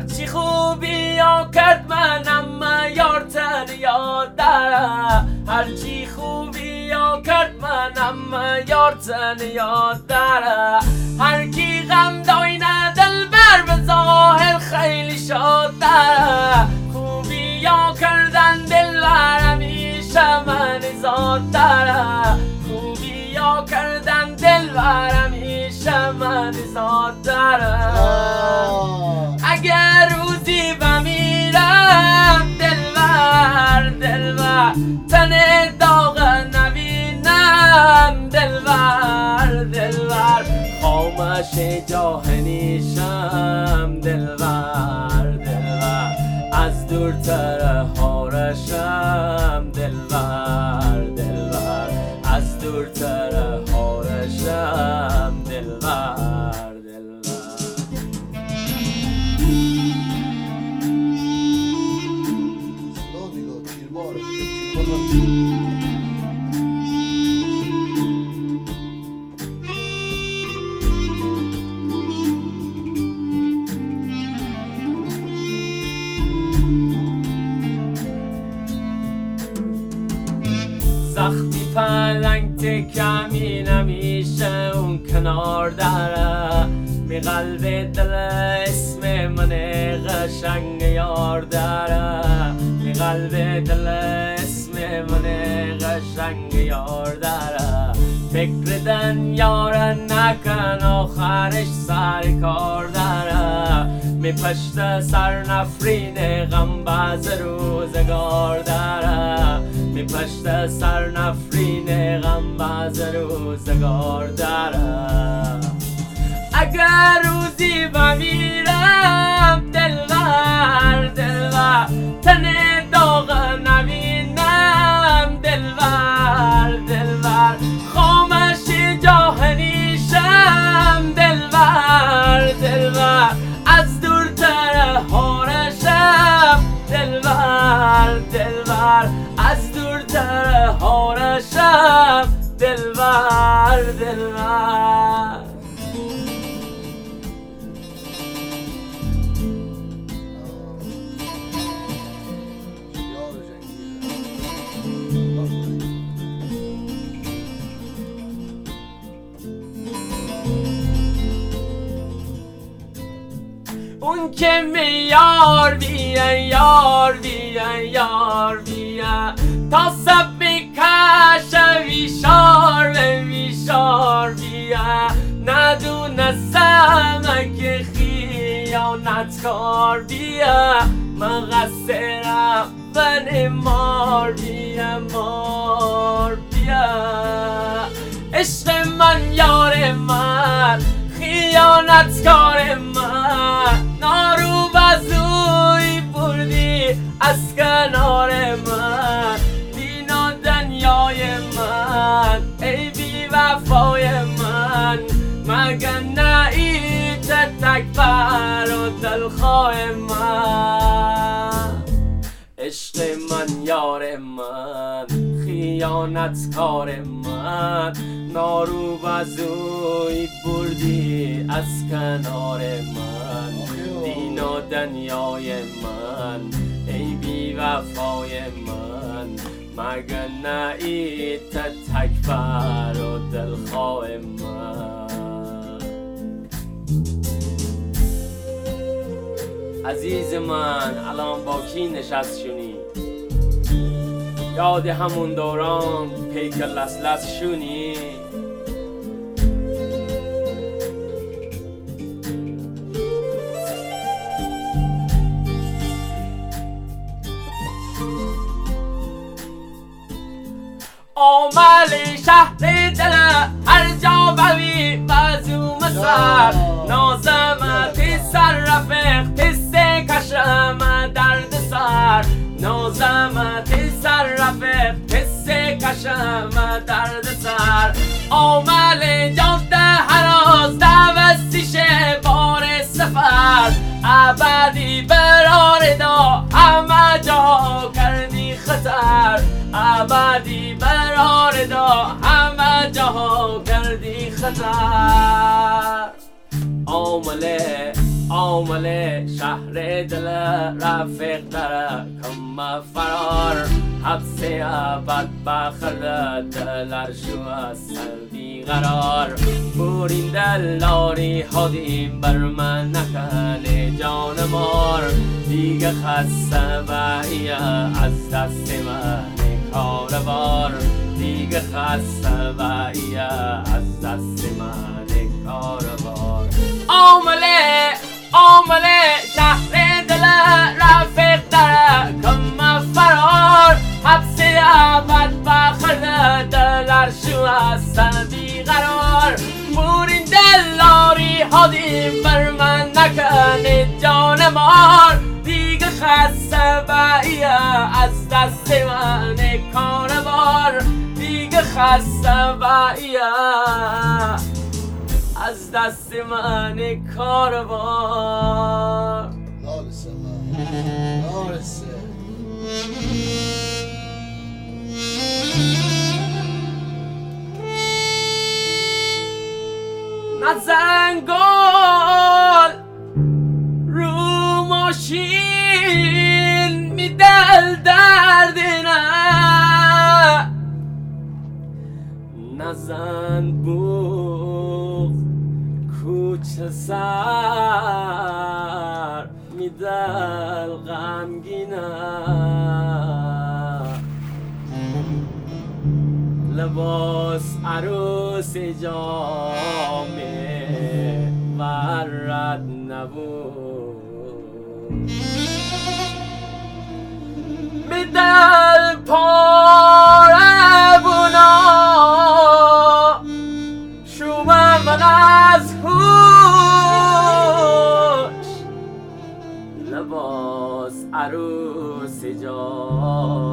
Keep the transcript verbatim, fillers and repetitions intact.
هرچی خوبی یا کرد منم یارتن یاد داره، هرچی خوبی یا کرد منم یارتن یاد داره. هر کی غم داینه دل بر به ظاهر خیلی شاد داره، خوبی یا کردن دل بر همیشه من زاد داره، خوبی یا کردن دل بر همیشه من زاد داره. اگر روزی بمیرم دلبر دلبر تن داغ نبینم دلبر دلبر خاموش جاهنیشم دلبر دلبر از دورتر هارشم دلبر دلبر از دورتر هارشم دلبر دلبر. وقتی پلنگ تکمی نمیشه اون کنار داره، می قلب دل اسم من قشنگ یار داره، می قلب دل اسم من قشنگ یار داره. فکر دنیا را نکن آخرش سر کار داره، می پشت سر نفرین غم باز روزگار داره، می پشت سر نفرین غم باز روزگار داره. اگر روزی بمیرم دلبر دلبر تن داغ نبینم دلبر دلبر خاموش جاهنیشم دلبر دلبر از دورتر هارشم دلبر دلبر از دورتر هارشم دلبر دلبر. اون که می یار بیا یار بیا یار بیا تا سب میکشه ویشار ویشار بیا ندونستم که خیانت کار بیا مقصرم بن مار بیا مار بیا. عشق من یار من خیانت کار من نارو بزوی بردی از کنار من دینا دنیای من ای بی وفای من مگه نایت تکبر و دلخواه من. عشق من یار من خیانت کار من نارو بزوی بردی از کنار من دینا دنیای من ای بی وفای من مگه نایت تکبر و دلخواه من. عزیز من الان با کی نشست شونی؟ یاد همون دوران پیک لس لس شونی؟ آمل شهر دل هر جا بوی بازو مسر نازمت سر رفق تسته کشم درد سر نازمت سر رفق تسته کشم درد سر. آمل جاده هراز دوستیش بار سفر ابدی برار دا همه جا کردی خطر ابدی برار دا همه جا کردی خطر. آمل آمل شهر دل رفیق داره کم فرار حبس ابد بخرد دلر شو از سلبی قرار بورین دلاری هادی بر من نکنه جان مار دیگه خسته بایی از دست من کاروار دیگه خسته بایی از دست من کاروار آمله آمله شهر دل رفیق داره کم فرار حبس ابد بخرد دلر شو از سلبی قرار بورین دلاری هادی بر من نکنه جان مار دیگه خسته بایی از دست من کاروار دیگه خسته بایی از دست من کاروار Lawless, Lawless. نه زنگال رو ماشین می دل درد نه نه زن بوغ کوچه سر می دل غمگینه لباس عروس جامه ورد نبود می دل پاره بونا شوم من از هوش لباس عروس جامه